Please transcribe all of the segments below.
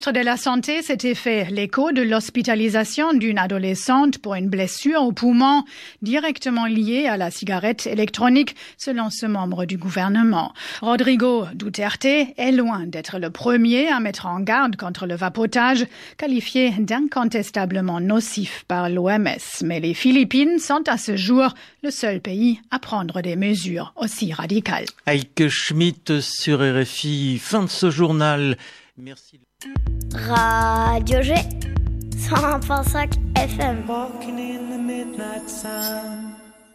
De la santé s'était fait l'écho de l'hospitalisation d'une adolescente pour une blessure au poumon directement liée à la cigarette électronique, selon ce membre du gouvernement. Rodrigo Duterte est loin d'être le premier à mettre en garde contre le vapotage, qualifié d'incontestablement nocif par l'OMS. Mais les Philippines sont à ce jour le seul pays à prendre des mesures aussi radicales. Heike Schmidt sur RFI, fin de ce journal. Merci. Radio G 101.5 FM. Walking in the midnight sun.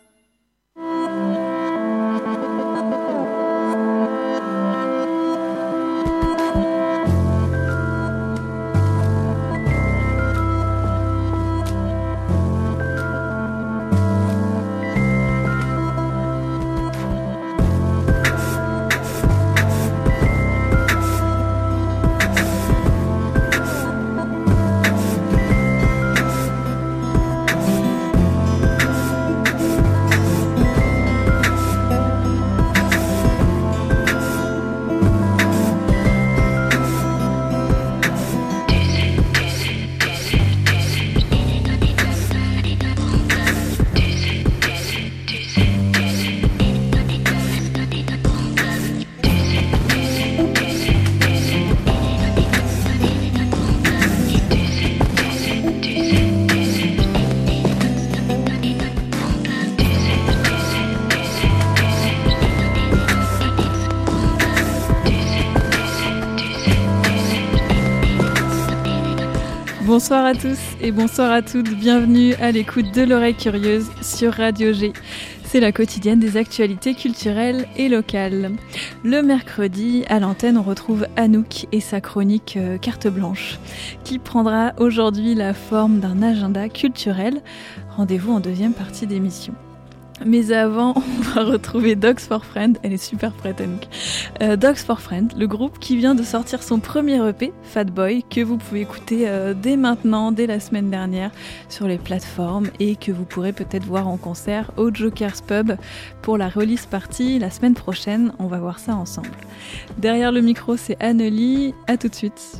Bonsoir à tous et bonsoir à toutes, bienvenue à l'écoute de l'oreille curieuse sur Radio G. C'est la quotidienne des actualités culturelles et locales. Le mercredi, à l'antenne, on retrouve Anouk et sa chronique Carte Blanche, qui prendra aujourd'hui la forme d'un agenda culturel. Rendez-vous en deuxième partie d'émission. Mais avant, on va retrouver Dogs for Friends. Elle est super prête, Anouk. Dogs for Friends, le groupe qui vient de sortir son premier EP, Fat Boy, que vous pouvez écouter dès maintenant, dès la semaine dernière, sur les plateformes et que vous pourrez peut-être voir en concert au Joker's Pub pour la release party la semaine prochaine. On va voir ça ensemble. Derrière le micro, c'est Annelie. À tout de suite.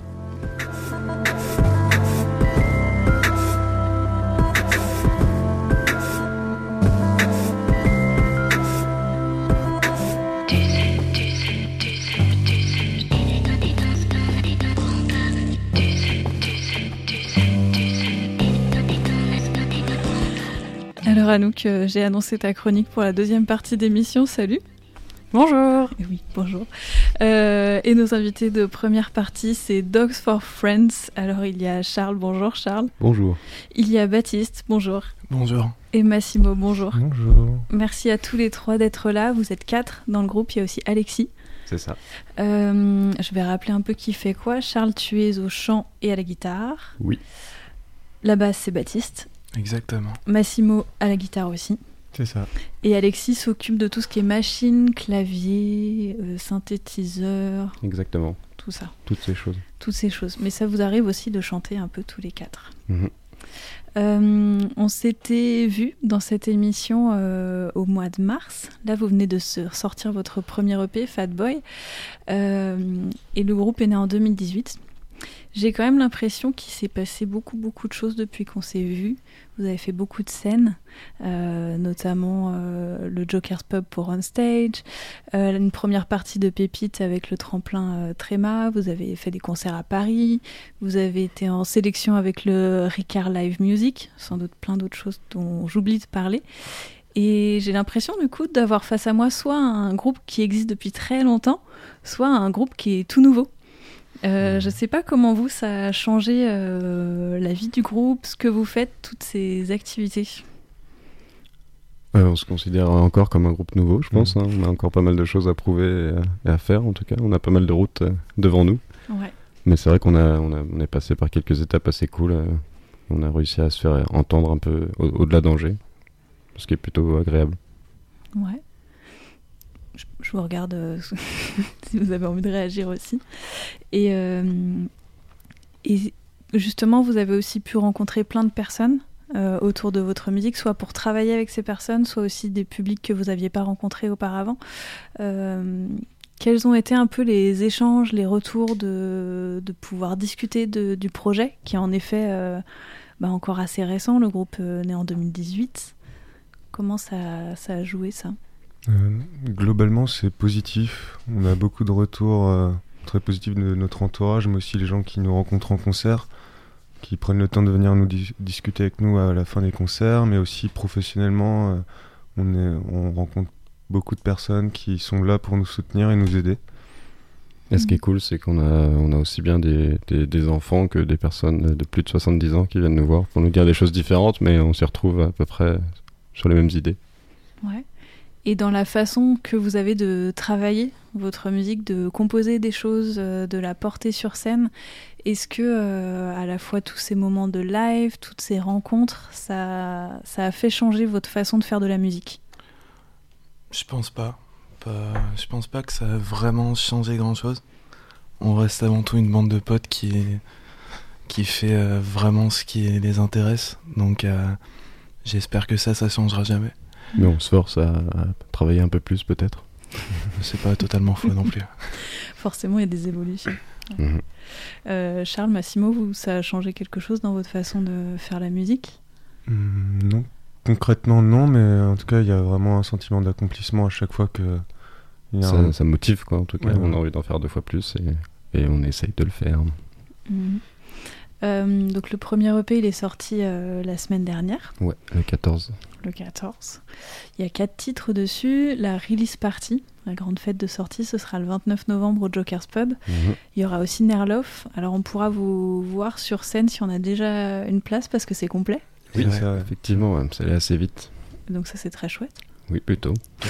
Alors Anouk, j'ai annoncé ta chronique pour la deuxième partie d'émission. Salut. Bonjour. Oui, bonjour. Et nos invités de première partie, c'est Dogs for Friends. Alors il y a Charles. Bonjour Charles. Bonjour. Il y a Baptiste. Bonjour. Bonjour. Et Massimo. Bonjour. Bonjour. Merci à tous les trois d'être là. Vous êtes 4 dans le groupe. Il y a aussi Alexis. C'est ça. Je vais rappeler un peu qui fait quoi. Charles, tu es au chant et à la guitare. Oui. La basse, c'est Baptiste. Exactement. Massimo à la guitare aussi. C'est ça. Et Alexis s'occupe de tout ce qui est machine, clavier, synthétiseur. Exactement. Tout ça. Toutes ces choses. Toutes ces choses. Mais ça vous arrive aussi de chanter un peu tous les 4. Mm-hmm. On s'était vu dans cette émission au mois de mars. Là, vous venez de sortir votre premier EP, Fat Boy. Et le groupe est né en 2018. J'ai quand même l'impression qu'il s'est passé beaucoup de choses depuis qu'on s'est vus. Vous avez fait beaucoup de scènes, notamment le Joker's Pub pour On Stage, une première partie de Pépite avec le tremplin Tréma, vous avez fait des concerts à Paris, vous avez été en sélection avec le Ricard Live Music, sans doute plein d'autres choses dont j'oublie de parler. Et j'ai l'impression du coup d'avoir face à moi soit un groupe qui existe depuis très longtemps, soit un groupe qui est tout nouveau. Je sais pas comment vous, ça a changé la vie du groupe, ce que vous faites, toutes ces activités. On se considère encore comme un groupe nouveau, je pense. On a encore pas mal de choses à prouver et à faire, en tout cas. On a pas mal de routes devant nous. Ouais. Mais c'est vrai qu'on est passé par quelques étapes assez cool. On a réussi à se faire entendre un peu au-delà d'Angers, ce qui est plutôt agréable. Ouais. Je vous regarde si vous avez envie de réagir aussi. Et justement, vous avez aussi pu rencontrer plein de personnes autour de votre musique, soit pour travailler avec ces personnes, soit aussi des publics que vous n'aviez pas rencontrés auparavant. Quels ont été un peu les échanges, les retours de pouvoir discuter du projet, qui est en effet encore assez récent, le groupe né en 2018. Comment ça a joué, ça ? Globalement, c'est positif. On a beaucoup de retours très positifs de notre entourage, mais aussi les gens qui nous rencontrent en concert, qui prennent le temps de venir nous discuter avec nous à la fin des concerts, mais aussi professionnellement, on rencontre beaucoup de personnes qui sont là pour nous soutenir et nous aider. Et ce qui est cool, c'est qu'on a aussi bien des enfants que des personnes de plus de 70 ans qui viennent nous voir pour nous dire des choses différentes, mais on s'y retrouve à peu près sur les mêmes idées. Ouais. Et dans la façon que vous avez de travailler votre musique, de composer des choses, de la porter sur scène, est-ce que à la fois tous ces moments de live, toutes ces rencontres, ça a fait changer votre façon de faire de la musique ? Je pense pas. Je pense pas que ça a vraiment changé grand-chose. On reste avant tout une bande de potes qui fait vraiment ce qui les intéresse. Donc j'espère que ça changera jamais. Mais on se force à travailler un peu plus, peut-être. C'est pas totalement faux non plus. Forcément, il y a des évolutions. Charles, Massimo, ça a changé quelque chose dans votre façon de faire la musique ? Non. Concrètement, non, mais en tout cas, il y a vraiment un sentiment d'accomplissement à chaque fois que... Ça motive, quoi, en tout cas. Ouais. On a envie d'en faire 2 fois plus et on essaye de le faire. Donc le premier EP, il est sorti la semaine dernière. Ouais, le 14. Le 14. Il y a 4 titres dessus. La release party, la grande fête de sortie, ce sera le 29 novembre au Joker's Pub. Il y aura aussi Nerlof. Alors on pourra vous voir sur scène si on a déjà une place parce que c'est complet. Oui, ça, effectivement, ça allait assez vite. Donc ça, c'est très chouette. Oui, plutôt.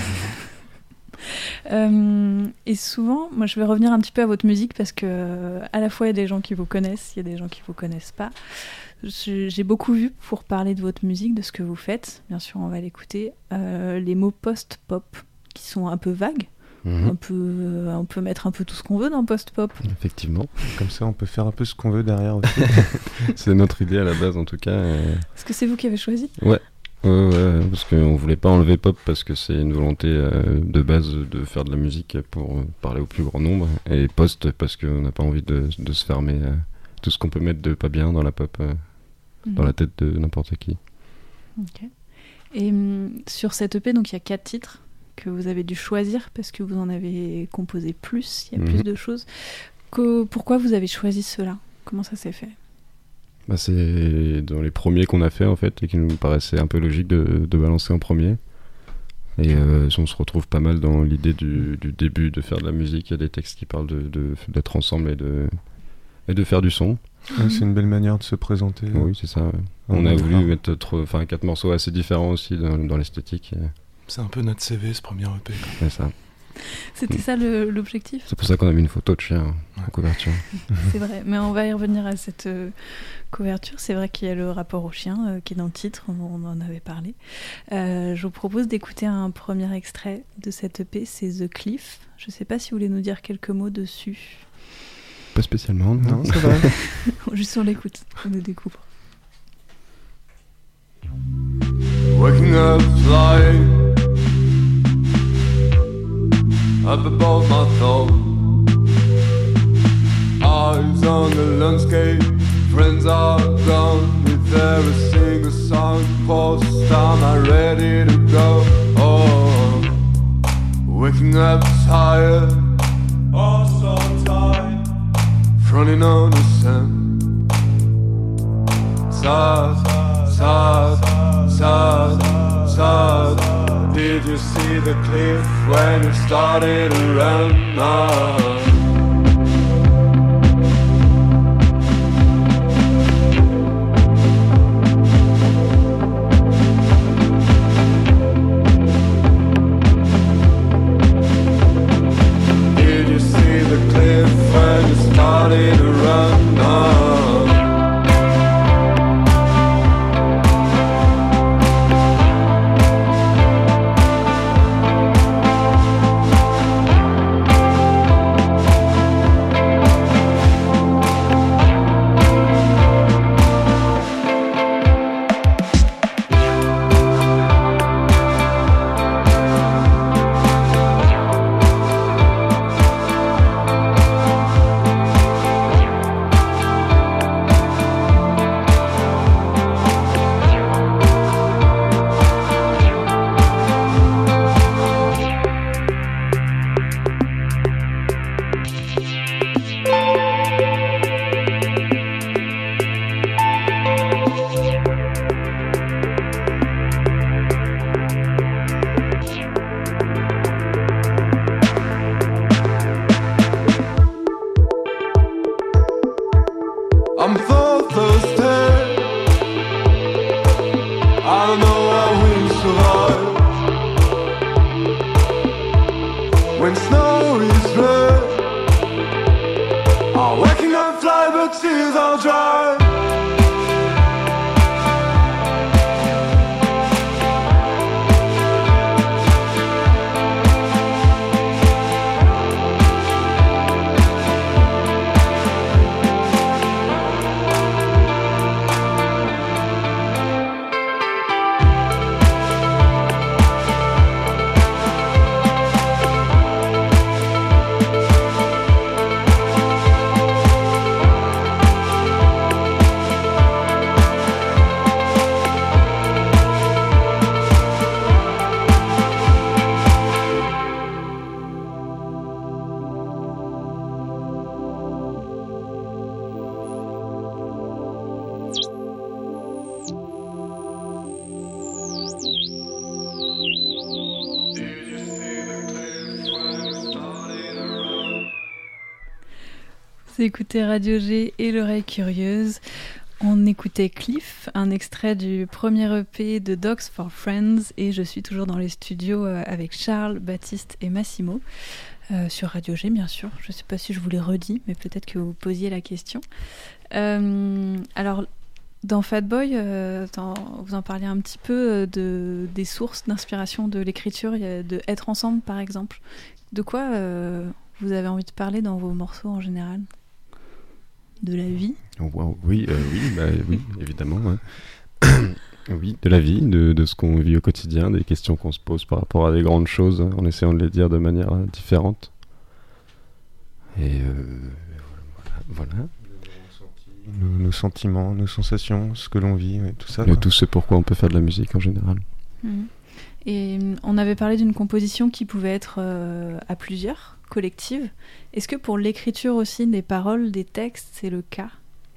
Et souvent, moi je vais revenir un petit peu à votre musique parce que à la fois il y a des gens qui vous connaissent, il y a des gens qui vous connaissent pas. J'ai beaucoup vu pour parler de votre musique, de ce que vous faites, bien sûr on va l'écouter, les mots post-pop qui sont un peu vagues. On peut mettre un peu tout ce qu'on veut dans post-pop. Effectivement. Comme ça on peut faire un peu ce qu'on veut derrière aussi. C'est notre idée à la base en tout cas. Est-ce que c'est vous qui avez choisi ? Ouais. Ouais, parce qu'on voulait pas enlever pop parce que c'est une volonté de base de faire de la musique pour parler au plus grand nombre, et post parce qu'on n'a pas envie de se fermer tout ce qu'on peut mettre de pas bien dans la pop dans la tête de n'importe qui. Ok. Et sur cette EP, donc il y a 4 titres que vous avez dû choisir parce que vous en avez composé plus, il y a plus de choses. Pourquoi vous avez choisi ceux-là ? Comment ça s'est fait ? C'est dans les premiers qu'on a fait en fait et qui nous paraissait un peu logique de balancer en premier. Et on se retrouve pas mal dans l'idée du début de faire de la musique. Il y a des textes qui parlent d'être ensemble et de faire du son. Ouais, c'est une belle manière de se présenter. Oui, c'est ça. Ouais. On a voulu mettre 4 morceaux assez différents aussi dans l'esthétique. C'est un peu notre CV ce premier EP. C'est ça. C'était ça l'objectif. C'est pour ça qu'on a mis une photo de chien en couverture. C'est vrai, mais on va y revenir à cette couverture. C'est vrai qu'il y a le rapport au chien qui est dans le titre, on en avait parlé. Je vous propose d'écouter un premier extrait de cette EP, c'est The Cliff. Je ne sais pas si vous voulez nous dire quelques mots dessus. Pas spécialement, non, c'est vrai. Juste on l'écoute, on le découvre. Waking up, flying up above my thumb, eyes on the landscape, friends are gone. If there a single signpost, am I ready to go? Oh, waking up tired, oh so tired, running on the sand, sad, sad, sad, sad. Did you see the cliff when it started to run? Oh. Did you see the cliff when it started to run? Oh. I'm so thirsty. I don't know how we'll survive when snow is red. Our waking up fly, but tears are dry. Vous écoutez Radio G et l'oreille curieuse. On écoutait Cliff, un extrait du premier EP de Dogs for Friends, et je suis toujours dans les studios avec Charles, Baptiste et Massimo, sur Radio G bien sûr. Je ne sais pas si je vous l'ai redit, mais peut-être que vous posiez la question. Alors, dans Fatboy, vous en parliez un petit peu des sources d'inspiration de l'écriture, de Être Ensemble par exemple. De quoi vous avez envie de parler dans vos morceaux en général ? De la vie ? Wow, oui, évidemment. Ouais. Oui, de la vie, de ce qu'on vit au quotidien, des questions qu'on se pose par rapport à des grandes choses, en essayant de les dire de manière différente. Et voilà. Nos sentiments, nos sensations, ce que l'on vit, tout ça. Et tout ce pourquoi on peut faire de la musique en général. Et on avait parlé d'une composition qui pouvait être à plusieurs, collective. Est-ce que pour l'écriture aussi des paroles, des textes, c'est le cas ?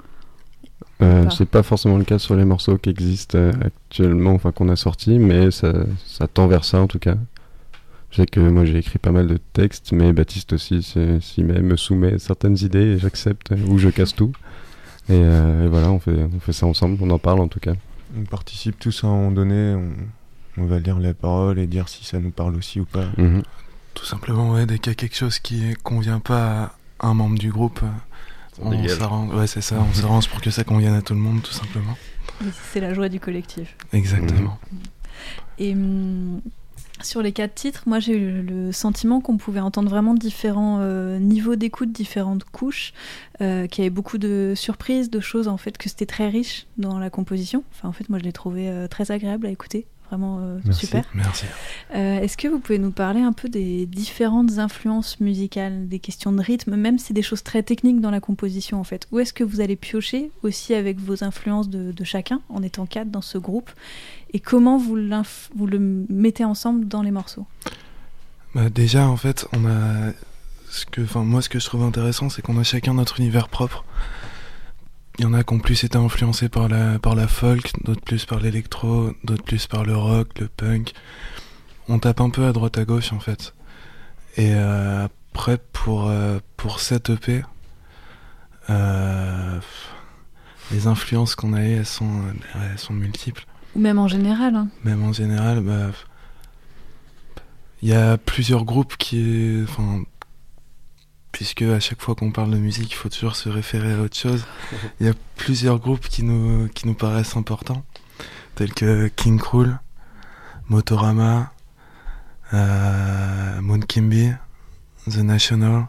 C'est pas forcément le cas sur les morceaux qui existent actuellement, enfin qu'on a sortis, mais ça tend vers ça en tout cas. Je sais que moi j'ai écrit pas mal de textes, mais Baptiste aussi me soumet certaines idées et j'accepte, ou je casse tout. Et voilà, on fait ça ensemble, on en parle en tout cas. On participe tous à un moment donné, on va lire les paroles et dire si ça nous parle aussi ou pas. Mm-hmm. Tout simplement, ouais, dès qu'il y a quelque chose qui convient pas à un membre du groupe, on s'arrange. Ouais, c'est ça, on s'arrange pour que ça convienne à tout le monde, tout simplement. C'est la joie du collectif. Exactement. Et sur les 4 titres, moi j'ai eu le sentiment qu'on pouvait entendre vraiment différents niveaux d'écoute, différentes couches, qu'il y avait beaucoup de surprises, de choses en fait, que c'était très riche dans la composition. Enfin, en fait, moi je l'ai trouvé très agréable à écouter. Vraiment super. Merci. Est-ce que vous pouvez nous parler un peu des différentes influences musicales, des questions de rythme, même si c'est des choses très techniques dans la composition en fait. Où est-ce que vous allez piocher aussi avec vos influences de chacun, en étant 4 dans ce groupe, et comment vous le mettez ensemble dans les morceaux ? Déjà en fait, moi ce que je trouve intéressant, c'est qu'on a chacun notre univers propre. Il y en a qui ont plus été influencés par la folk, d'autres plus par l'électro, d'autres plus par le rock, le punk. On tape un peu à droite à gauche en fait. Et après pour cette EP, les influences qu'on a eues, elles sont multiples. Ou même en général. Hein. Même en général, il y a plusieurs groupes puisque à chaque fois qu'on parle de musique, il faut toujours se référer à autre chose. Il y a plusieurs groupes qui nous paraissent importants, tels que King Krul, Motorama, Moon Kimby, The National.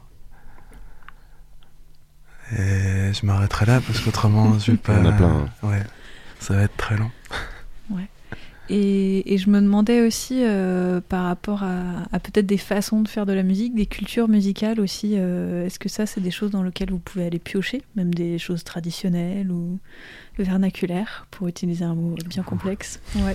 Et je m'arrêterai là parce qu'autrement je vais pas. On a plein. Ouais, ça va être très long. Ouais. Et je me demandais aussi par rapport à peut-être des façons de faire de la musique, des cultures musicales aussi, est-ce que ça c'est des choses dans lesquelles vous pouvez aller piocher, même des choses traditionnelles ou vernaculaires, pour utiliser un mot bien complexe. Ouais.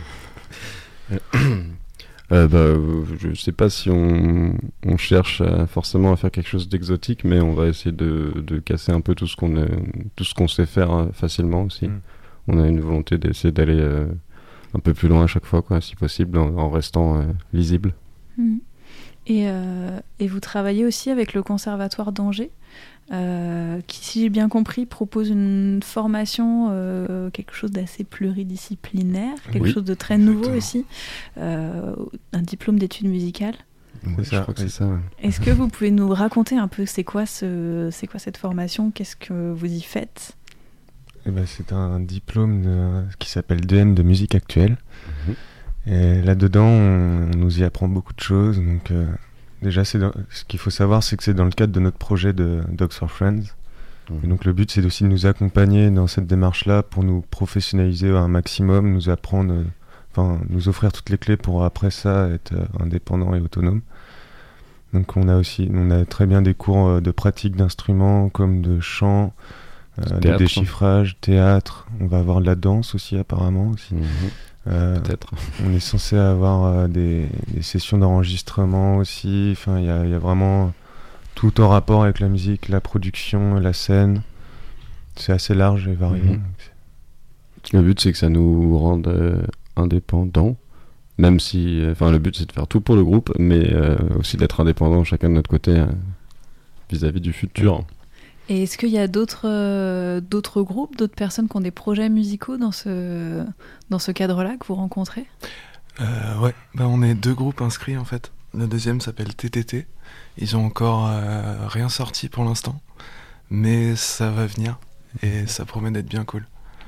Je sais pas si on cherche forcément à faire quelque chose d'exotique, mais on va essayer de casser un peu tout ce qu'on sait faire facilement aussi. On a une volonté d'essayer d'aller un peu plus loin à chaque fois, quoi, si possible, en restant lisible. Et vous travaillez aussi avec le Conservatoire d'Angers. qui, si j'ai bien compris, propose une formation, quelque chose d'assez pluridisciplinaire, quelque chose de très nouveau aussi, un diplôme d'études musicales. Ouais, je crois que c'est ça. Ouais. Est-ce que vous pouvez nous raconter un peu c'est quoi cette formation, qu'est-ce que vous y faites? C'est un diplôme qui s'appelle DM de musique actuelle. Et là-dedans, on nous y apprend beaucoup de choses. Donc, déjà, ce qu'il faut savoir, c'est que c'est dans le cadre de notre projet de Dogs for Friends. Et donc, le but, c'est aussi de nous accompagner dans cette démarche-là pour nous professionnaliser un maximum, nous apprendre, nous offrir toutes les clés pour après ça être indépendant et autonome. Donc, on a très bien des cours de pratique d'instruments comme de chant, de déchiffrage, théâtre. On va avoir de la danse aussi apparemment aussi. Peut-être. On est censé avoir des sessions d'enregistrement aussi. Enfin, il y a vraiment tout en rapport avec la musique, la production, la scène. C'est assez large et varié. Le but, c'est que ça nous rende indépendants. Même si, le but, c'est de faire tout pour le groupe, mais aussi d'être indépendants chacun de notre côté vis-à-vis du futur. Et est-ce qu'il y a d'autres groupes, d'autres personnes qui ont des projets musicaux dans ce cadre-là que vous rencontrez? Ouais, on est 2 groupes inscrits en fait. Le deuxième s'appelle TTT. Ils ont encore rien sorti pour l'instant, mais ça va venir et ça promet d'être bien cool.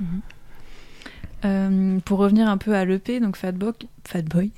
Pour revenir un peu à l'EP, donc Fatboy,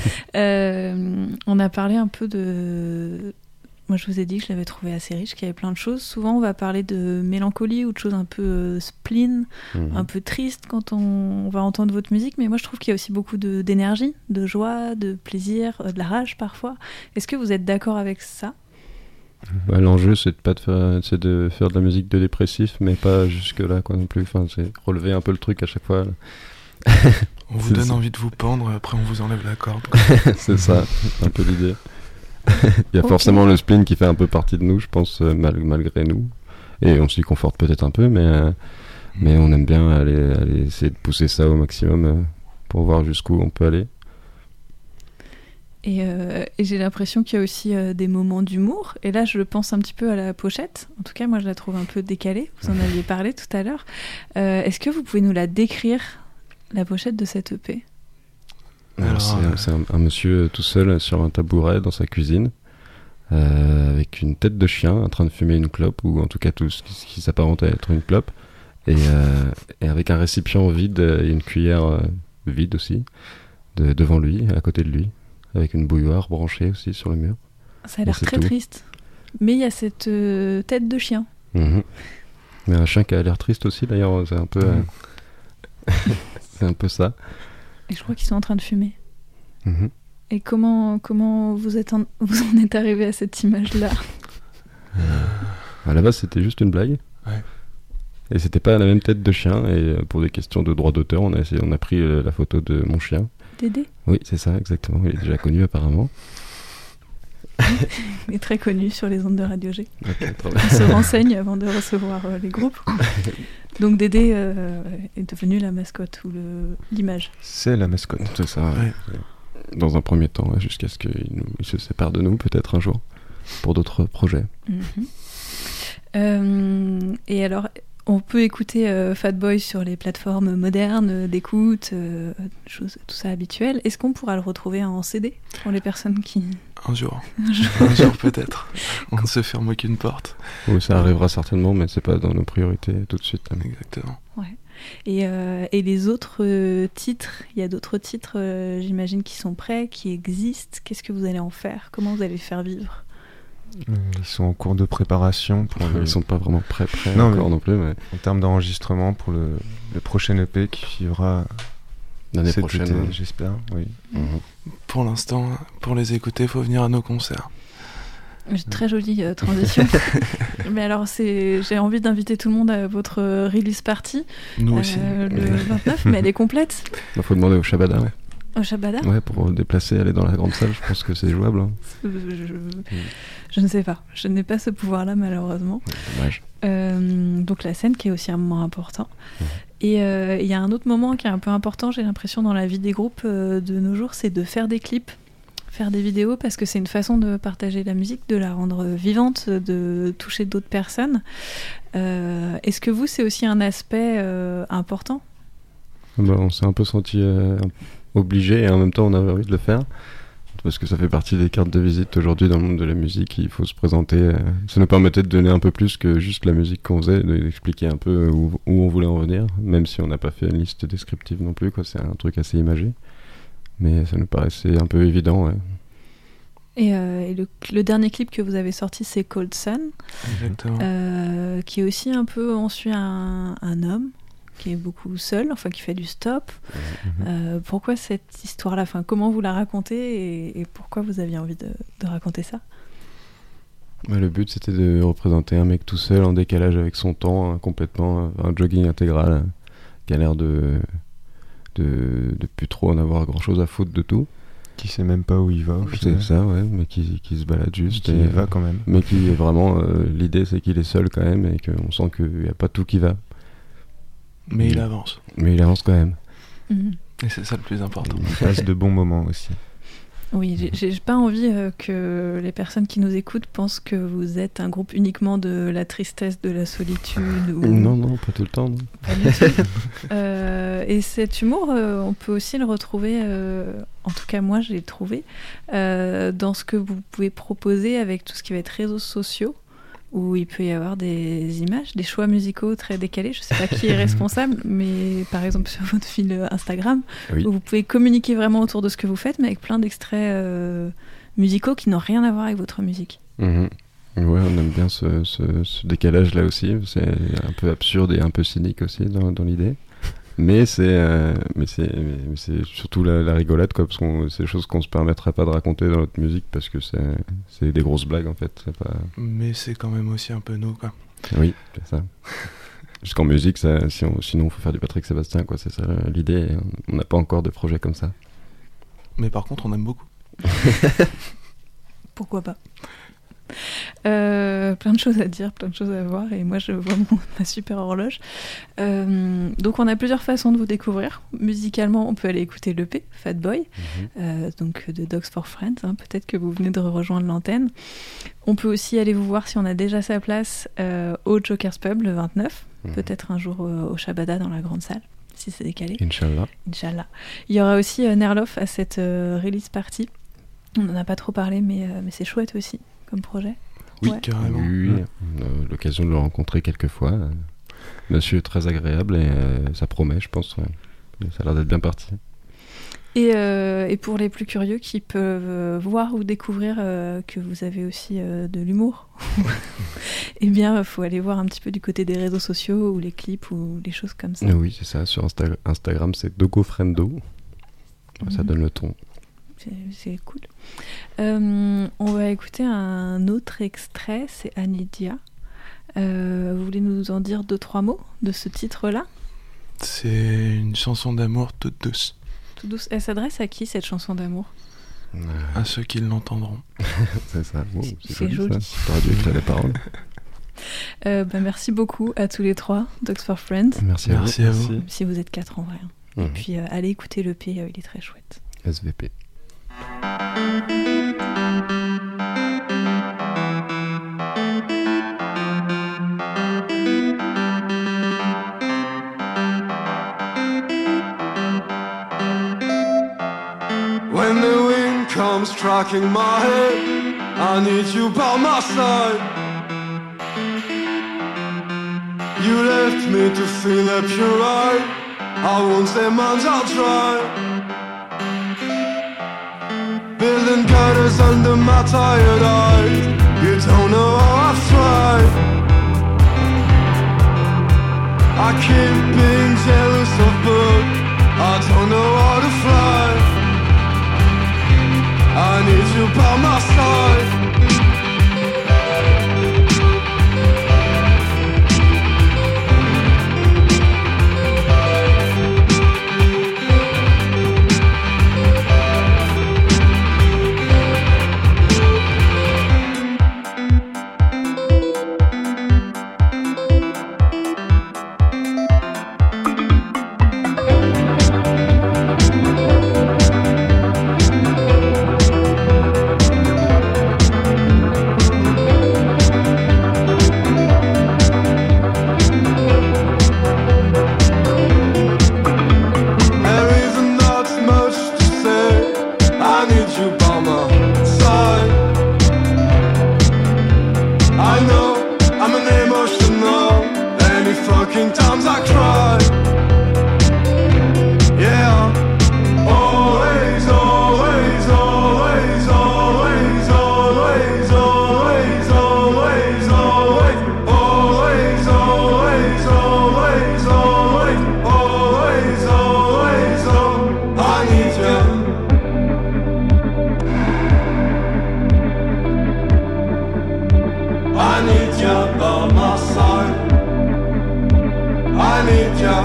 on a parlé un peu de... Moi, je vous ai dit que je l'avais trouvé assez riche, qu'il y avait plein de choses. Souvent, on va parler de mélancolie ou de choses un peu spleen, un peu triste quand on va entendre votre musique. Mais moi, je trouve qu'il y a aussi beaucoup d'énergie, de joie, de plaisir, de la rage parfois. Est-ce que vous êtes d'accord avec ça? L'enjeu, c'est de faire de la musique de dépressif, mais pas jusque-là quoi, non plus. Enfin, c'est relever un peu le truc à chaque fois. On vous donne envie de vous pendre, après on vous enlève la corde. C'est ça, un peu l'idée. Il y a forcément le spleen qui fait un peu partie de nous, je pense, malgré nous. Et on s'y conforte peut-être un peu, mais on aime bien aller essayer de pousser ça au maximum pour voir jusqu'où on peut aller. Et j'ai l'impression qu'il y a aussi des moments d'humour. Et là, je pense un petit peu à la pochette. En tout cas, moi, je la trouve un peu décalée. Vous en aviez parlé tout à l'heure. Est-ce que vous pouvez nous la décrire, la pochette de cette EP? C'est un monsieur tout seul sur un tabouret dans sa cuisine, avec une tête de chien en train de fumer une clope, ou en tout cas tout ce qui s'apparente à être une clope, et avec un récipient vide et une cuillère vide aussi, devant lui, à côté de lui, avec une bouilloire branchée aussi sur le mur. Ça a l'air très triste. Mais il y a cette tête de chien. Mais un chien qui a l'air triste aussi, d'ailleurs, c'est un peu... c'est un peu ça. Et je crois qu'ils sont en train de fumer. Et comment vous en êtes arrivé à cette image-là? À la base, c'était juste une blague. Ouais. Et c'était pas la même tête de chien. Et pour des questions de droit d'auteur, on a pris la photo de mon chien. Dédé? Oui, c'est ça, exactement. Il est déjà connu apparemment. Il est très connu sur les ondes de Radio G. Okay, on se renseigne avant de recevoir les groupes. Donc Dédé est devenu la mascotte ou l'image. C'est la mascotte. C'est ça, ouais. Dans un premier temps, jusqu'à ce qu'il se sépare de nous, peut-être un jour, pour d'autres projets. Et alors, on peut écouter Fatboy sur les plateformes modernes d'écoute, tout ça habituel. Est-ce qu'on pourra le retrouver en CD pour les personnes qui... Un jour. Un jour peut-être. On ne se ferme aucune porte. Oui, ça arrivera certainement, mais c'est pas dans nos priorités tout de suite. Exactement. Ouais. Et les autres titres, il y a d'autres titres, j'imagine, qui sont prêts, qui existent. Qu'est-ce que vous allez en faire? Comment vous allez les faire vivre? Ils sont en cours de préparation. Ils sont pas vraiment prêts non, encore non plus. Mais... En termes d'enregistrement pour le prochain EP qui suivra l'année prochaine, j'espère. Oui. Pour l'instant, pour les écouter, il faut venir à nos concerts. Très jolie transition. Mais alors, j'ai envie d'inviter tout le monde à votre release party. Nous aussi. Le 29, mais elle est complète. Il faut demander au Shabada. Ouais. Au Shabada? Ouais, pour déplacer, aller dans la grande salle, je pense que c'est jouable. Hein. Je ne sais pas. Je n'ai pas ce pouvoir-là, malheureusement. Dommage. Donc la scène qui est aussi un moment important. Et il y a un autre moment qui est un peu important, j'ai l'impression, dans la vie des groupes de nos jours, c'est de faire des clips. faire des vidéos parce que c'est une façon de partager la musique, de la rendre vivante, de toucher d'autres personnes. Est-ce que vous, c'est aussi un aspect important ? On s'est un peu senti obligé et en même temps on avait envie de le faire parce que ça fait partie des cartes de visite aujourd'hui dans le monde de la musique. Il faut se présenter. Ça nous permettait de donner un peu plus que juste la musique qu'on faisait, d'expliquer un peu où on voulait en venir, même si on n'a pas fait une liste descriptive non plus, quoi. C'est un truc assez imagé. Mais ça nous paraissait un peu évident, ouais. Et le dernier clip que vous avez sorti, c'est Cold Sun. Exactement. Qui est aussi un peu, on suit un homme qui est beaucoup seul, enfin qui fait du stop. Pourquoi cette histoire-là, enfin, comment vous la racontez et pourquoi vous aviez envie de raconter ça ? Le but c'était de représenter un mec tout seul en décalage avec son temps, complètement un jogging intégral, qui a l'air de plus trop en avoir grand chose à foutre de tout. Qui sait même pas où il va. C'est ça, ouais, mais qui se balade juste. Qui y va quand même. Mais qui est vraiment. L'idée c'est qu'il est seul quand même et qu'on sent qu'il n'y a pas tout qui va. Mais il avance. Mais il avance quand même. Et c'est ça le plus important. Il passe de bons moments aussi. Oui, j'ai pas envie que les personnes qui nous écoutent pensent que vous êtes un groupe uniquement de la tristesse, de la solitude. Ou... Non, pas tout le temps. Non. Pas du tout. Et cet humour, on peut aussi le retrouver, en tout cas moi je l'ai trouvé, dans ce que vous pouvez proposer avec tout ce qui va être réseaux sociaux, où il peut y avoir des images, des choix musicaux très décalés. Je sais pas qui est responsable, mais par exemple sur votre fil Instagram, oui. Où vous pouvez communiquer vraiment autour de ce que vous faites, mais avec plein d'extraits musicaux qui n'ont rien à voir avec votre musique. Ouais, on aime bien ce décalage-là aussi. C'est un peu absurde et un peu cynique aussi dans l'idée. Mais c'est surtout la rigolade, quoi, parce que c'est des choses qu'on se permettrait pas de raconter dans notre musique parce que c'est des grosses blagues en fait. C'est pas... Mais c'est quand même aussi un peu nous, quoi. Oui, c'est ça. Jusqu'en musique, sinon il faut faire du Patrick Sébastien, quoi. C'est ça l'idée. On n'a pas encore de projet comme ça. Mais par contre, on aime beaucoup. Pourquoi pas. Plein de choses à dire, plein de choses à voir, et moi je vois ma super horloge. Donc on a plusieurs façons de vous découvrir. Musicalement, on peut aller écouter l'EP Fat Boy, donc de Dogs for Friends, hein. Peut-être que vous venez de rejoindre l'antenne. On peut aussi aller vous voir si on a déjà sa place au Joker's Pub le 29, peut-être un jour au Shabada dans la grande salle, si c'est décalé. Inch'Allah. Il y aura aussi Nerlof à cette release party. On n'en a pas trop parlé, mais c'est chouette aussi comme projet. Oui, ouais. carrément. Oui, on a l'occasion de le rencontrer quelques fois. Monsieur est très agréable et ça promet, je pense. Ouais. Ça a l'air d'être bien parti. Et pour les plus curieux qui peuvent voir ou découvrir que vous avez aussi de l'humour, eh bien, il faut aller voir un petit peu du côté des réseaux sociaux ou les clips ou les choses comme ça. Oui, c'est ça. Sur Instagram, c'est DogoFriendo. Ça donne le ton. C'est cool. On va écouter un autre extrait, c'est Anidia. Vous voulez nous en dire 2-3 mots de ce titre-là ? C'est une chanson d'amour toute douce. Toute douce. Elle s'adresse à qui, cette chanson d'amour ? À ceux qui l'entendront. C'est ça. Oh, c'est joli. Ça. T'aurais dû écrire les paroles. Merci beaucoup à tous les trois, Dogs for Friends. Merci à vous. Même si vous êtes 4 en vrai. Et puis allez écouter l'EP, il est très chouette. SVP. When the wind comes striking my head, I need you by my side. You left me to feel a pure eye. I won't say mines I'll try. Building gutters under my tired eyes. You don't know how I've tried. I keep being jealous of birds. I don't know how to fly. I need you by my side. need you.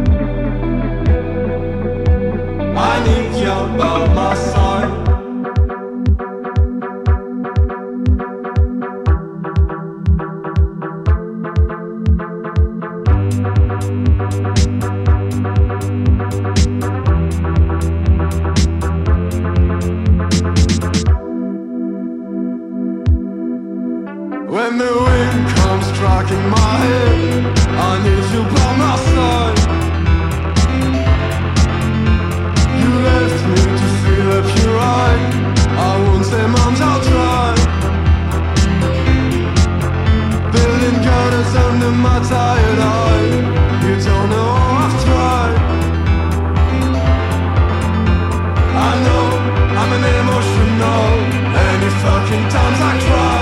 I need you by my side. When the wind comes striking my head, I need you by my side. You left me to feel a pure eye. I won't say moms, I'll try. Building gutters under my tired eye. You don't know how I've tried. I know I'm an emotional. Any fucking times I try.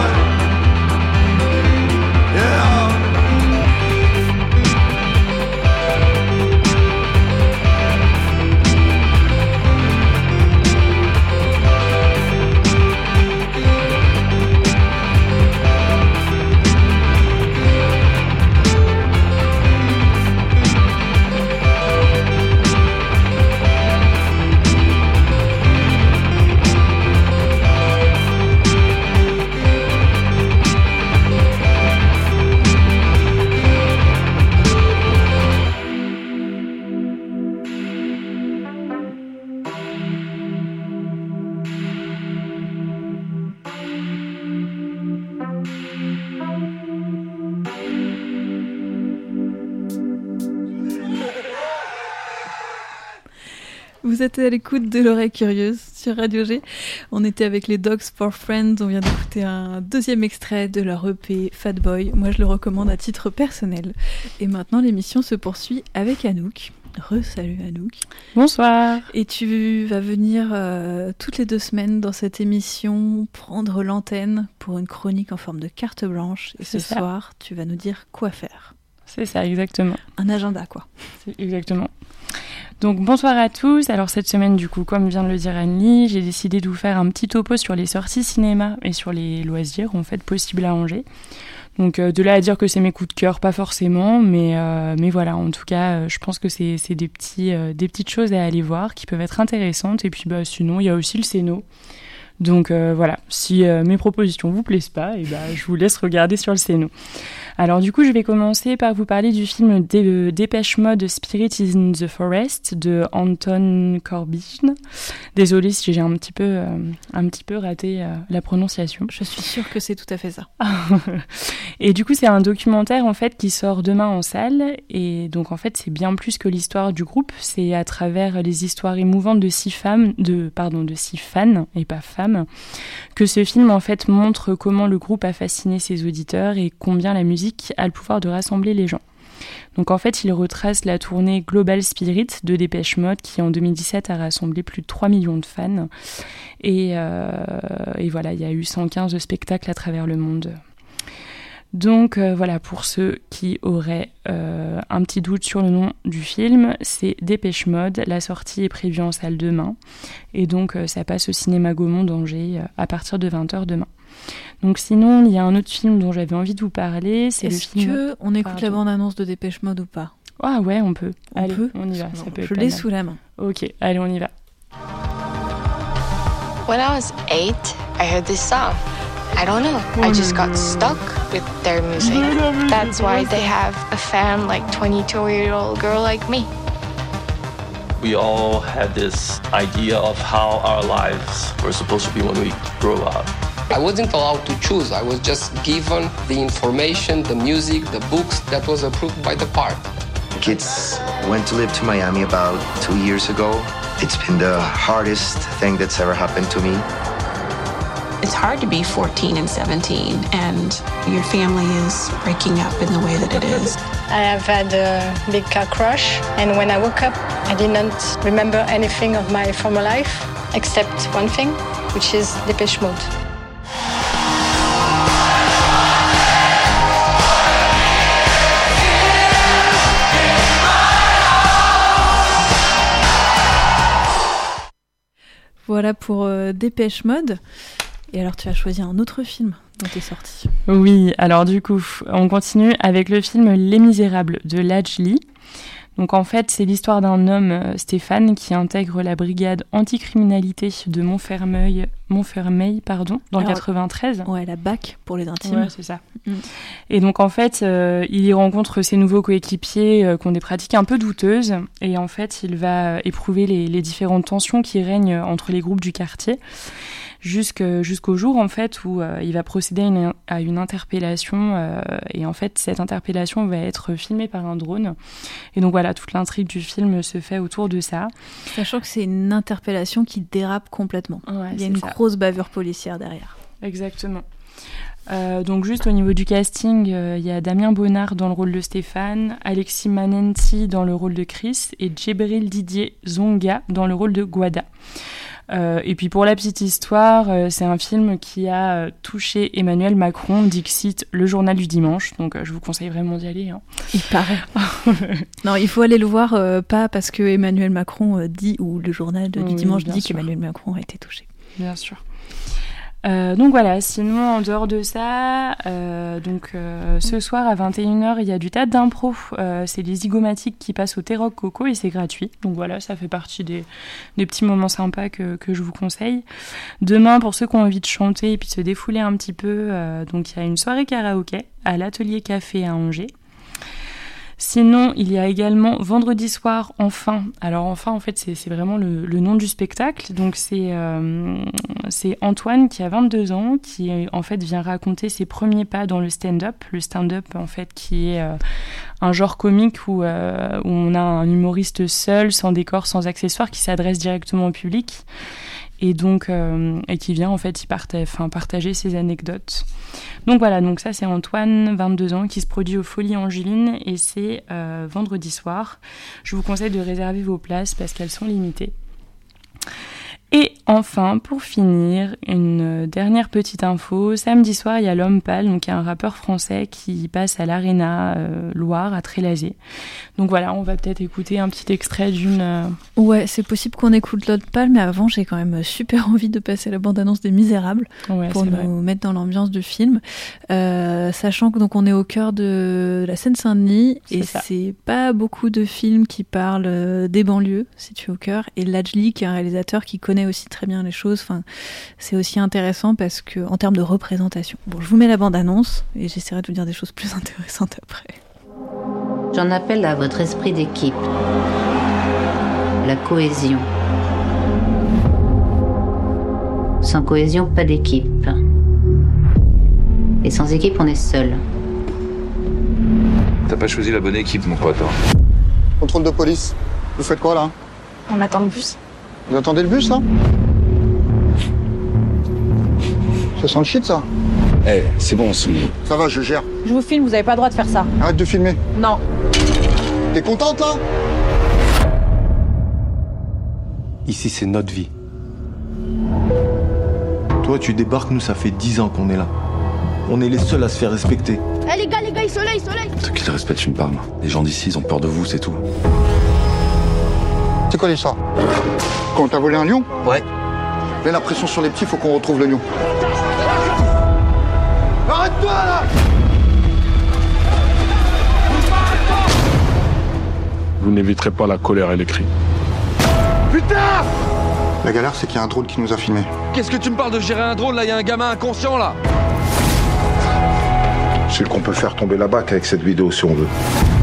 Vous êtes à l'écoute de l'oreille curieuse sur Radio G. On était avec les Dogs for Friends. On vient d'écouter un deuxième extrait de leur EP Fat Boy. Moi, je le recommande à titre personnel. Et maintenant, l'émission se poursuit avec Anouk. Salut Anouk. Bonsoir. Et tu vas venir toutes les 2 semaines dans cette émission prendre l'antenne pour une chronique en forme de carte blanche. Et ce soir, tu vas nous dire quoi faire. C'est ça, exactement. Un agenda, quoi. Exactement. Donc bonsoir à tous. Alors cette semaine du coup, comme vient de le dire Anne-Lie, j'ai décidé de vous faire un petit topo sur les sorties cinéma et sur les loisirs en fait possibles à Angers. Donc de là à dire que c'est mes coups de cœur, pas forcément, mais voilà, en tout cas, je pense que c'est des petites choses à aller voir qui peuvent être intéressantes. Et puis sinon, il y a aussi le Céno. Donc voilà, si mes propositions vous plaisent pas, je vous laisse regarder sur le Céno. Alors du coup, je vais commencer par vous parler du film Dépêche Mode Spirit in the Forest de Anton Corbijn. Désolée si j'ai un petit peu raté la prononciation. Je suis sûre que c'est tout à fait ça. Et du coup, c'est un documentaire en fait qui sort demain en salle. Et donc en fait, c'est bien plus que l'histoire du groupe. C'est à travers les histoires émouvantes de 6 fans et pas femmes, que ce film en fait montre comment le groupe a fasciné ses auditeurs et combien la musique a le pouvoir de rassembler les gens. Donc en fait, il retrace la tournée Global Spirit de Dépêche Mode qui en 2017 a rassemblé plus de 3 millions de fans. Et voilà, il y a eu 115 spectacles à travers le monde. Donc voilà, pour ceux qui auraient un petit doute sur le nom du film, c'est Dépêche Mode. La sortie est prévue en salle demain. Et donc ça passe au cinéma Gaumont d'Angers à partir de 20h demain. Donc sinon, il y a un autre film dont j'avais envie de vous parler. Est-ce qu'on écoute la bande-annonce de Dépêche Mode ou pas ? Ah ouais, on peut. Allez, on y va. Ça peut je l'ai sous la main. Ok, allez, on y va. When I was 8, I heard this song. I don't know. I just got stuck with their music. That's why they have a fan like 22-year-old girl like me. We all had this idea of how our lives were supposed to be when we grow up. I wasn't allowed to choose. I was just given the information, the music, the books that was approved by the park. Kids went to live to Miami about 2 years ago. It's been the hardest thing that's ever happened to me. It's hard to be 14 and 17 and your family is breaking up in the way that it is. I have had a big car crash and when I woke up, I didn't remember anything of my former life except one thing, which is Dépêche Mode. Voilà pour Dépêche Mode. Et alors, tu as choisi un autre film dont tu es sorti. Oui, alors du coup, on continue avec le film Les Misérables de Lajli. Donc en fait, c'est l'histoire d'un homme, Stéphane, qui intègre la brigade anticriminalité de Montfermeil, dans le 93. Ouais, la BAC pour les intimes. Ouais, c'est ça. Et donc en fait, il y rencontre ses nouveaux coéquipiers qui ont des pratiques un peu douteuses. Et en fait, il va éprouver les différentes tensions qui règnent entre les groupes du quartier. Jusqu'au jour en fait où il va procéder à une interpellation et en fait cette interpellation va être filmée par un drone et donc voilà, toute l'intrigue du film se fait autour de ça. Sachant que c'est une interpellation qui dérape complètement. Ouais, il y a une grosse bavure policière derrière. Exactement. Donc juste au niveau du casting, il y a Damien Bonnard dans le rôle de Stéphane, Alexis Manenti dans le rôle de Chris et Djibril Didier Zonga dans le rôle de Guada. Et puis pour la petite histoire, c'est un film qui a touché Emmanuel Macron, dixit Le Journal du Dimanche, donc je vous conseille vraiment d'y aller. Hein. Il paraît. Non, il faut aller le voir, pas parce que Emmanuel Macron dit, ou Le Journal du Dimanche dit qu'Emmanuel Macron a été touché. Bien sûr. Donc voilà, sinon en dehors de ça, ce soir à 21h il y a du théâtre d'impro, c'est les zygomatiques qui passent au T-Rock Coco et c'est gratuit, donc voilà, ça fait partie des petits moments sympas que je vous conseille. Demain, pour ceux qui ont envie de chanter et puis de se défouler un petit peu, donc il y a une soirée karaoké à l'Atelier Café à Angers. Sinon, il y a également vendredi soir, Enfin. Alors Enfin, en fait, c'est vraiment le nom du spectacle. Donc c'est Antoine qui a 22 ans, qui en fait vient raconter ses premiers pas dans le stand-up. Le stand-up, en fait, qui est un genre comique où on a un humoriste seul, sans décor, sans accessoires, qui s'adresse directement au public. Et donc et qui vient en fait partager ses anecdotes. Donc voilà, donc ça c'est Antoine, 22 ans, qui se produit aux Folies Angevines et c'est vendredi soir. Je vous conseille de réserver vos places parce qu'elles sont limitées. Et enfin, pour finir, une dernière petite info. Samedi soir, il y a L'Homme Pâle, donc il y a un rappeur français qui passe à l'Arena Loire à Trélazé. Donc voilà, on va peut-être écouter un petit extrait d'une... Ouais, c'est possible qu'on écoute L'Homme Pâle, mais avant, j'ai quand même super envie de passer la bande-annonce des Misérables pour nous mettre dans l'ambiance du film. Sachant que donc on est au cœur de la Seine-Saint-Denis et c'est pas beaucoup de films qui parlent des banlieues situées au cœur. Et Lajli, qui est un réalisateur qui connaît aussi très bien les choses. Enfin, c'est aussi intéressant parce que en termes de représentation. Bon, je vous mets la bande-annonce et j'essaierai de vous dire des choses plus intéressantes après. J'en appelle à votre esprit d'équipe. La cohésion. Sans cohésion, pas d'équipe. Et sans équipe, on est seul. T'as pas choisi la bonne équipe, mon pote. Hein. Contrôle de police. Vous faites quoi, là? On attend le bus. Vous attendez le bus, là? Ça sent le shit, ça? Eh, c'est bon, Ça va, je gère. Je vous filme, vous avez pas le droit de faire ça. Arrête de filmer. Non. T'es contente, là? Ici, c'est notre vie. Toi, tu débarques, nous, ça fait 10 ans qu'on est là. On est les seuls à se faire respecter. Eh les gars, soleil. Ceux qui te respectent, tu me parles. Les gens d'ici, ils ont peur de vous, c'est tout. C'est quoi l'histoire? Quand t'as volé un lion? Ouais. Mets la pression sur les petits, faut qu'on retrouve le lion. Arrête-toi, là! Vous n'éviterez pas la colère et les cris. Putain! La galère, c'est qu'il y a un drone qui nous a filmés. Qu'est-ce que tu me parles de gérer un drone, là? Il y a un gamin inconscient, là! C'est qu'on peut faire tomber la BAC avec cette vidéo, si on veut.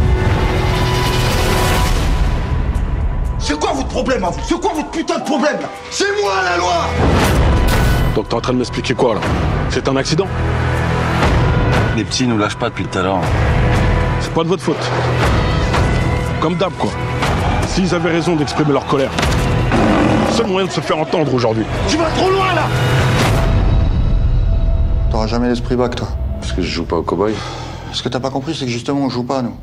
C'est quoi votre problème, à vous? C'est quoi votre putain de problème, là? C'est moi, la loi! Donc t'es en train de m'expliquer quoi, là? C'est un accident? Les petits nous lâchent pas depuis tout à l'heure. C'est pas de votre faute. Comme d'hab, quoi. S'ils avaient raison d'exprimer leur colère, seul moyen de se faire entendre aujourd'hui. Tu vas trop loin, là! T'auras jamais l'esprit bac, toi. Parce que je joue pas au cow-boy. Ce que t'as pas compris, c'est que justement, on joue pas, nous.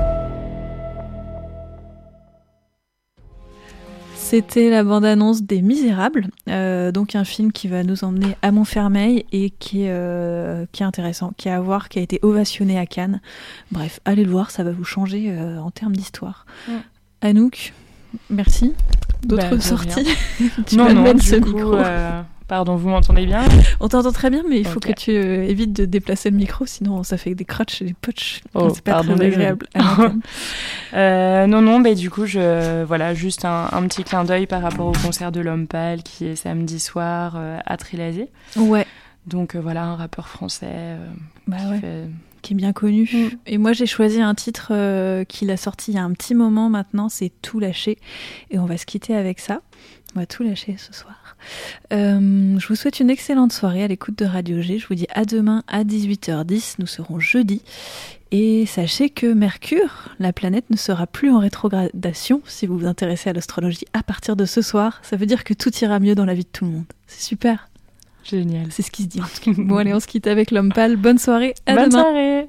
C'était la bande-annonce des Misérables, donc un film qui va nous emmener à Montfermeil et qui est intéressant, qui est à voir, qui a été ovationné à Cannes. Bref, allez le voir, ça va vous changer en termes d'histoire. Anouk, merci. D'autres sorties? Non, du coup, Pardon, vous m'entendez bien ? On t'entend très bien, mais il faut que tu évites de déplacer le micro, sinon ça fait des crotches et des potches. C'est pas très agréable. Non, du coup, juste un petit clin d'œil par rapport au concert de L'Homme Pâle qui est samedi soir à Trélazé. Ouais. Donc voilà, un rappeur français qui est bien connu. Et moi, j'ai choisi un titre qu'il a sorti il y a un petit moment maintenant, c'est Tout lâcher. Et on va se quitter avec ça. On va tout lâcher ce soir. Je vous souhaite une excellente soirée à l'écoute de Radio G. Je vous dis à demain à 18h10. Nous serons jeudi. Et sachez que Mercure, la planète, ne sera plus en rétrogradation si vous vous intéressez à l'astrologie à partir de ce soir. Ça veut dire que tout ira mieux dans la vie de tout le monde. C'est super. Génial. C'est ce qui se dit en tout cas. Bon, allez, on se quitte avec L'Homme Pâle. Bonne soirée. À demain. Bonne soirée.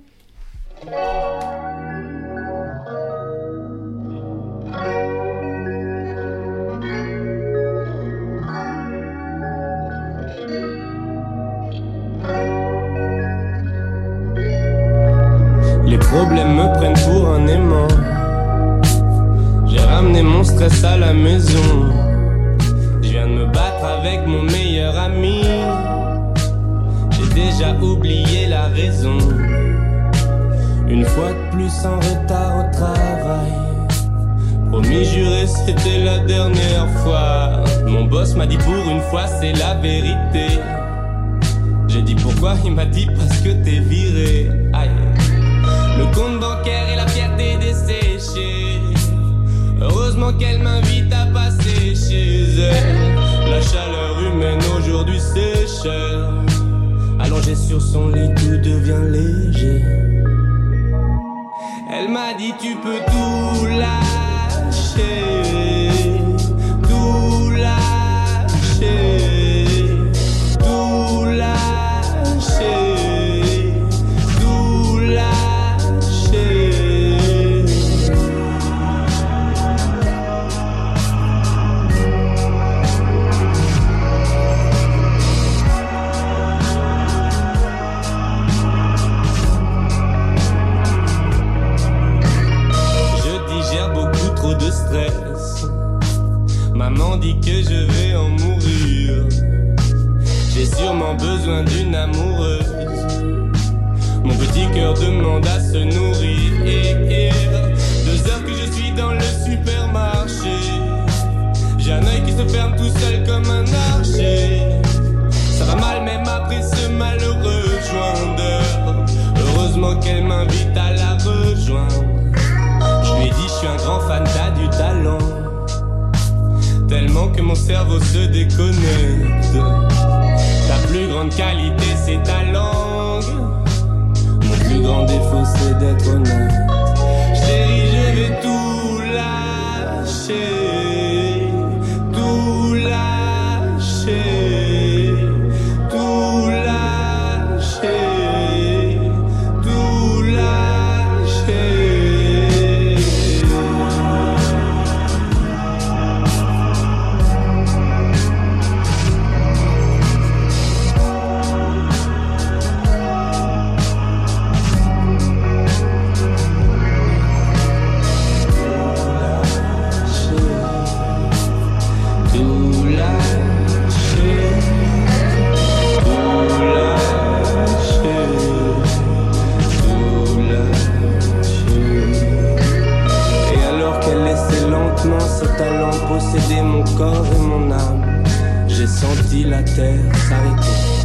Les problèmes me prennent pour un aimant. J'ai ramené mon stress à la maison. Je viens de me battre avec mon meilleur ami. J'ai déjà oublié la raison. Une fois de plus en retard au travail. Promis juré c'était la dernière fois. Mon boss m'a dit pour une fois c'est la vérité. J'ai dit pourquoi, il m'a dit parce que t'es viré. Aïe. Le compte bancaire et la fierté desséchée. Heureusement qu'elle m'invite à passer chez elle. La chaleur humaine aujourd'hui c'est cher. Allongé sur son lit tout devient léger. Elle m'a dit tu peux tout lâcher. Tout lâcher. Tout lâcher. Tout lâcher. De stress. Maman dit que je vais en mourir. J'ai sûrement besoin d'une amoureuse. Mon petit cœur demande à se nourrir. 2 heures que je suis dans le supermarché. J'ai un œil qui se ferme tout seul comme un archer. Ça va mal même après ce malheureux joindre. Heureusement qu'elle m'invite à la rejoindre. Je lui ai dit je suis un grand fan, t'as du talent. Tellement que mon cerveau se déconnecte. Ta plus grande qualité c'est ta langue. Mon plus grand défaut c'est d'être honnête. Chérie je vais tout lâcher. Tout lâcher. Tout lâcher. Tout lâcher. Posséder mon corps et mon âme. J'ai senti la terre s'arrêter.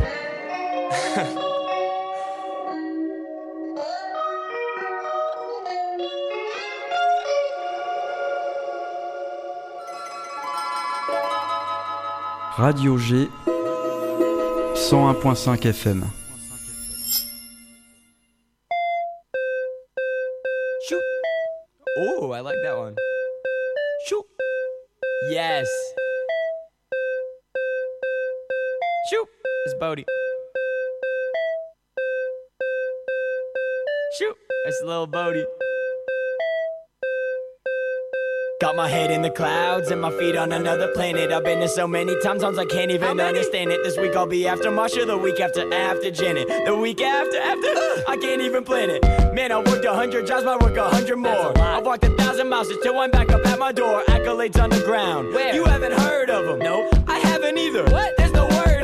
Radio G 101.5 FM. Shoot. Oh, I like that one. Shoot. Yes. Shoot. It's Bodie. Shoot. It's little Bodie. Got my head in the clouds and my feet on another planet. I've been there so many times I can't even understand it. This week I'll be after Marsha, the week after Janet. The week after, I can't even plan it. Man, I worked 100 jobs, I work 100 more. I walked 1,000 miles just till I'm back up at my door. Accolades on the ground. Where? You haven't heard of them. Nope. I haven't either. What? There's no word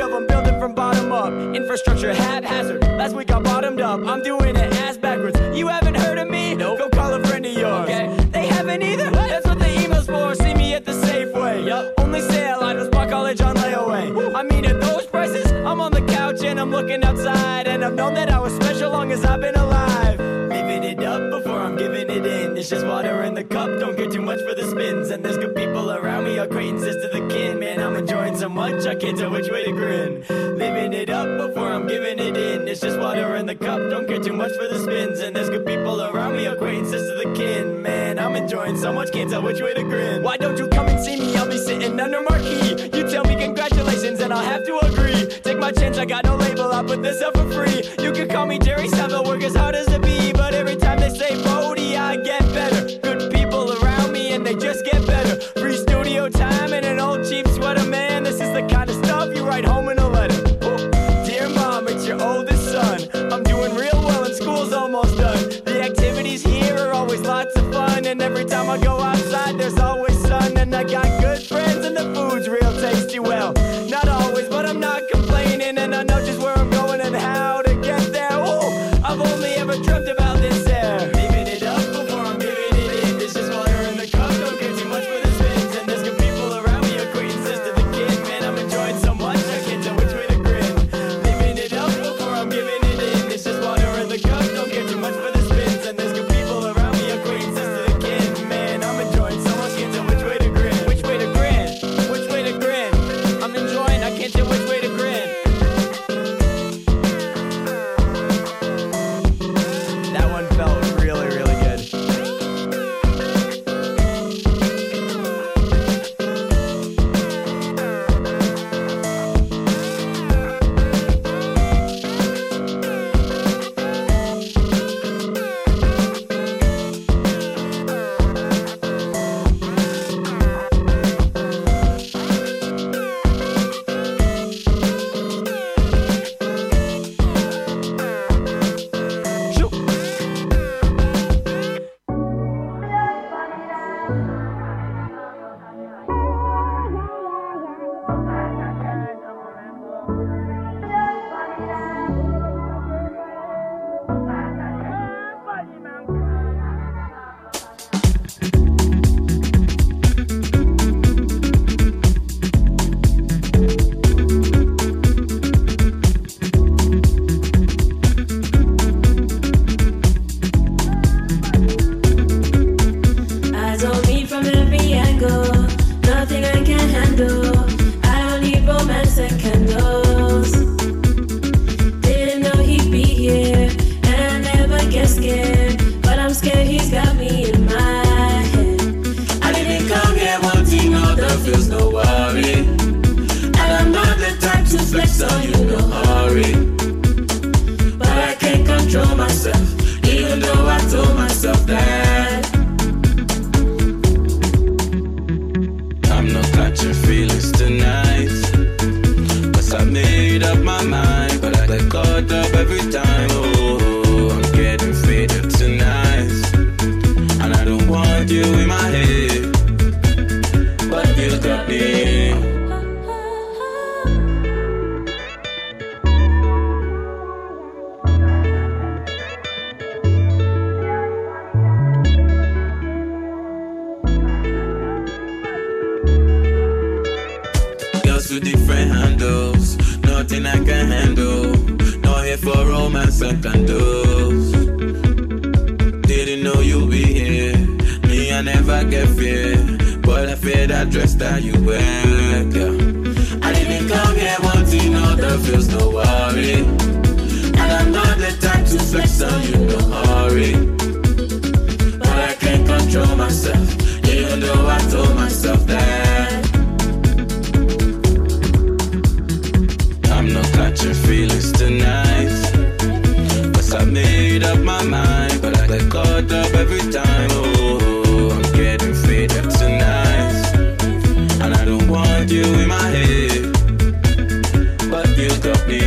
of them building from bottom up. Infrastructure haphazard. Last week I bottomed up. I'm doing it ass backwards. You haven't heard of me? Nope. Go call a friend of yours. Okay. They haven't either? That's what the email's for. See me at the Safeway. Yup. Only sale items, Park College on layaway. Woo. I mean, at those prices, I'm on the couch and I'm looking outside. And I've known that I was special long as I've been alive. Leaving it up before I'm giving it in. It's just water in the cup, don't care too much for the spins. And there's good people around me, acquaintances to the kin. Man, I'm enjoying so much, I can't tell which way to grin. Living it up before I'm giving it in. It's just water in the cup, don't care too much for the spins. And there's good people around me, acquaintances to the kin. Man, I'm enjoying so much, can't tell which way to grin. Why don't you come and see me? I'll be sitting under marquee. You tell me congratulations and I'll have to agree. Take my chance, I got no label, I'll put this up for free. You can call me Jerry Saville, work as hard as it be. But every time they say Bodie, I get better. Good people around me and they just get better. Free studio time and an old cheap sweater. Man, this is the kind of stuff you write home in a letter. Oh, dear mom, it's your oldest son. I'm doing real well and school's almost done. The activities here are always lots of fun. And every time I go outside, there's always sun. And I got good friends and the food's real tasty. Well, not always, but I'm not complaining. And I know just where I'm going and how to get there. Ooh, I've only ever dreamt about this air. Leaving it up before I'm giving it in. It's just water in the cup, don't care too much for the spins. And there's good people around me, acquaintances to the kid. Man, I'm enjoying so much, I can't tell which way to grin. Leaving it up before I'm giving it in. It's just water in the cup, don't care too much for the spins. And there's good people around me, acquaintances to the kid. Man, I'm enjoying so much, can't tell which way to grin. Which way to grin? Which way to grin? I'm enjoying, I can't tell which way to grin. That one felt really, really good. Eyes on me from every angle, nothing I can handle. I don't need romance and candles. Didn't know he'd be here, and I never get scared. But I'm scared he's got me in my head. I didn't come here wanting all the feels, no worry. And I'm not the type to flex on you, no hurry. But I can't control myself, even though I told myself that I'm not catching feelings tonight, 'cause I made up my mind, but I get caught up every time. Oh, I'm getting faded tonight, and I don't want you in my head, but you got me. Girls with different handles, nothing I can handle. No here for romance and candles. Didn't know you'd be here. Me, I never get fear, but I fear that dress that you wear, girl. I didn't come here wanting all the feels, no worry. And I'm not the type to flex on you, no hurry. But I can't control myself, even though I told myself that I'm not catching feelings tonight, 'cause I made up my mind, but I get caught up every time. Oh, I'm getting faded tonight, and I don't want you in my head, but you got me.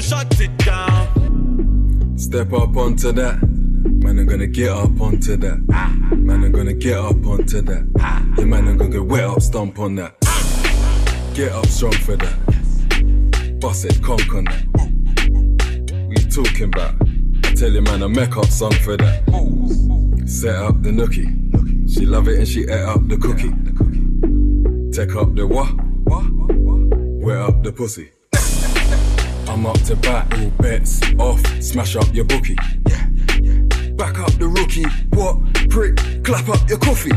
shut it down. Step up onto that. Man, I'm gonna get up onto that. Man, I'm gonna get up onto that. Yeah, man, I'm gonna get wet up, stomp on that. Get up strong for that. Bust it, conk on that. What you talking about? I tell you, man, I make up song for that. Set up the nookie. She love it and she ate up the cookie. Take up the what? Wet up the pussy. I'm up to bat, all bets off. Smash up your bookie. Back up the rookie. What? Prick, clap up your coffee.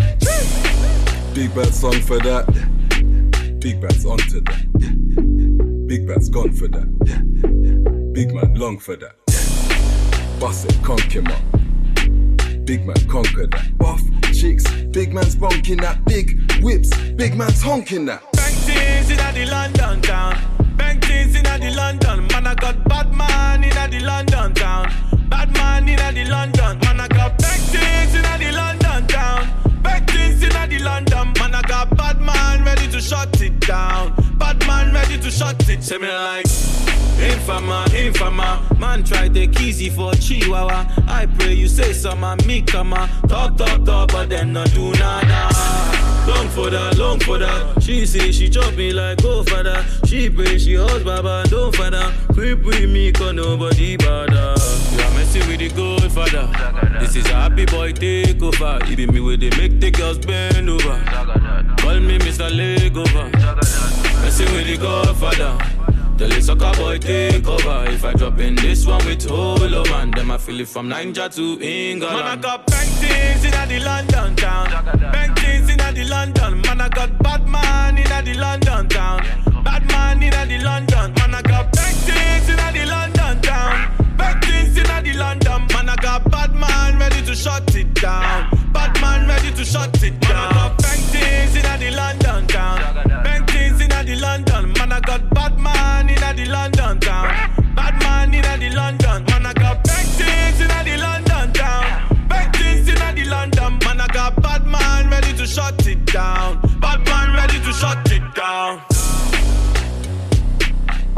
Big bad song for that. Big bad's onto that. Big bad's gone for that. Big man long for that. Bust it, conk him up. Big man conquer that. Buff cheeks, big man's bonking that. Big whips, big man's honking that. Bang things inna the London town. Bang things inna the London. Man, I got bad man inna the London town. Bad man inna the London. Man, I got bang things inna the London town. Bang things inna the London. Man, I got bad man ready to shut it down. Bad man ready to shut it. Say me like Infama, infama. Man try take easy for Chihuahua. I pray you say some and me come on. Talk, but then not do nada. Long for that. She say she chop me like go for that. She pray she house baba, don't for that. Creep with me cause nobody bother. You are messing with the Godfather. This is a happy boy take over. Even me with the make the girls bend over. Call me Mr. Legover. Messing with the Godfather. Tell the soccer boy take over. If I drop in this one with Holo man, then I feel it from Niger to England. Man, I got bang things inna the London town. Bang things inna the London. Man, I got bad man inna the London town. Bad man inna the London. Man, I got bang things inna the London town. Bang things inna the London. Man, I got bad man ready to shut it down. Bad man ready to shut it down. Man, I got bang things inna the London town. Bang things inna the London. Man, I got bad man inna the London town. Bad man inna the London. Man, I got bang things inna the London town. Bang things inna the London. Man, I got bad man ready to shut it down. Bad man ready to shut it down.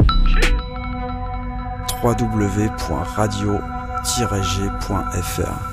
www.radio-g.fr